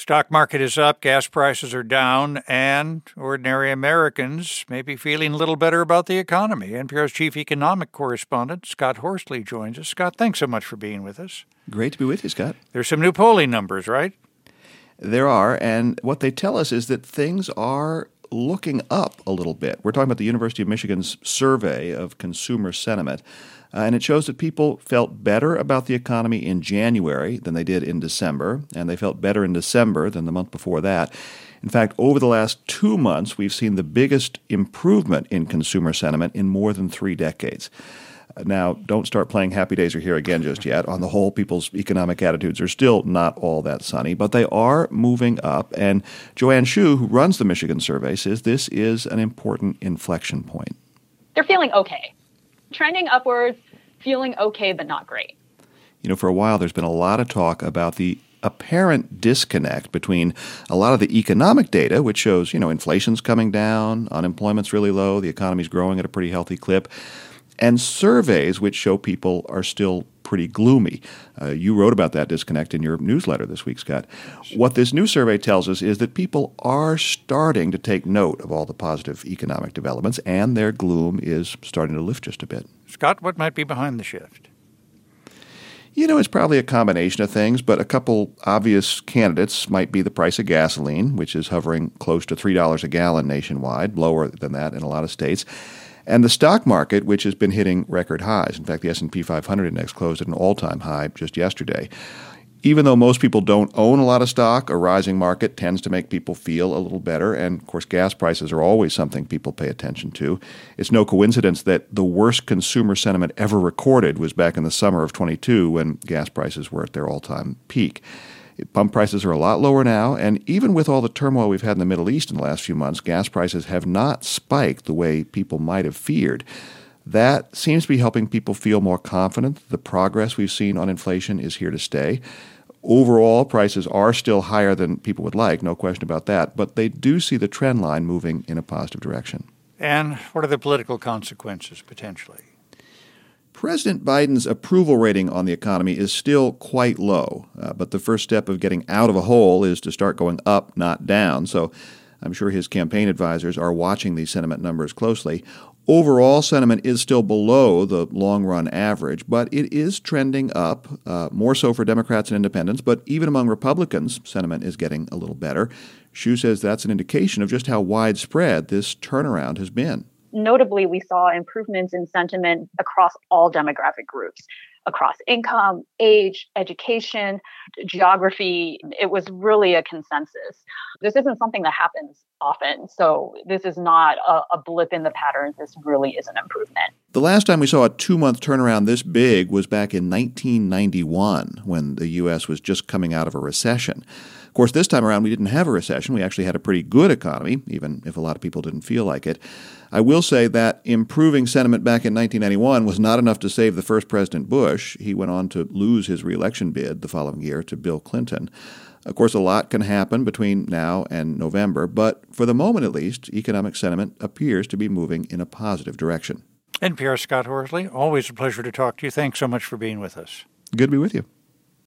Stock market is up, gas prices are down, and ordinary Americans may be feeling a little better about the economy. NPR's chief economic correspondent, Scott Horsley, joins us. Scott, thanks so much for being with us. Great to be with you, Scott. There's some new polling numbers, right? There are, and what they tell us is that things are looking up a little bit. We're talking about the University of Michigan's survey of consumer sentiment, and it shows that people felt better about the economy in January than they did in December, and they felt better in December than the month before that. In fact, over the last 2 months, we've seen the biggest improvement in consumer sentiment in more than 3 decades. Now, don't start playing Happy Days Are Here again just yet. On the whole, people's economic attitudes are still not all that sunny, but they are moving up. And Joanne Shu, who runs the Michigan survey, says this is an important inflection point. They're feeling okay. Trending upwards, feeling okay, but not great. You know, for a while, there's been a lot of talk about the apparent disconnect between a lot of the economic data, which shows, inflation's coming down, unemployment's really low, the economy's growing at a pretty healthy clip, and surveys which show people are still pretty gloomy. You wrote about that disconnect in your newsletter this week, Scott. What this new survey tells us is that people are starting to take note of all the positive economic developments, and their gloom is starting to lift just a bit. Scott, what might be behind the shift? It's probably a combination of things, but a couple obvious candidates might be the price of gasoline, which is hovering close to $3 a gallon nationwide, lower than that in a lot of states, and the stock market, which has been hitting record highs. In fact, the S&P 500 index closed at an all-time high just yesterday. Even though most people don't own a lot of stock, a rising market tends to make people feel a little better. And, of course, gas prices are always something people pay attention to. It's no coincidence that the worst consumer sentiment ever recorded was back in the summer of 22 when gas prices were at their all-time peak. Pump prices are a lot lower now, and even with all the turmoil we've had in the Middle East in the last few months, gas prices have not spiked the way people might have feared. That seems to be helping people feel more confident that the progress we've seen on inflation is here to stay. Overall, prices are still higher than people would like, no question about that, but they do see the trend line moving in a positive direction. And what are the political consequences, potentially? President Biden's approval rating on the economy is still quite low, but the first step of getting out of a hole is to start going up, not down. So I'm sure his campaign advisors are watching these sentiment numbers closely. Overall sentiment is still below the long-run average, but it is trending up, more so for Democrats and independents. But even among Republicans, sentiment is getting a little better. Shu says that's an indication of just how widespread this turnaround has been. Notably, we saw improvements in sentiment across all demographic groups, across income, age, education, geography. It was really a consensus. This isn't something that happens often, so this is not a blip in the pattern. This really is an improvement. The last time we saw a 2-month turnaround this big was back in 1991, when the U.S. was just coming out of a recession. Of course, this time around, we didn't have a recession. We actually had a pretty good economy, even if a lot of people didn't feel like it. I will say that improving sentiment back in 1991 was not enough to save the first President Bush. He went on to lose his reelection bid the following year to Bill Clinton. Of course, a lot can happen between now and November, but for the moment at least, economic sentiment appears to be moving in a positive direction. NPR Scott Horsley, always a pleasure to talk to you. Thanks so much for being with us. Good to be with you.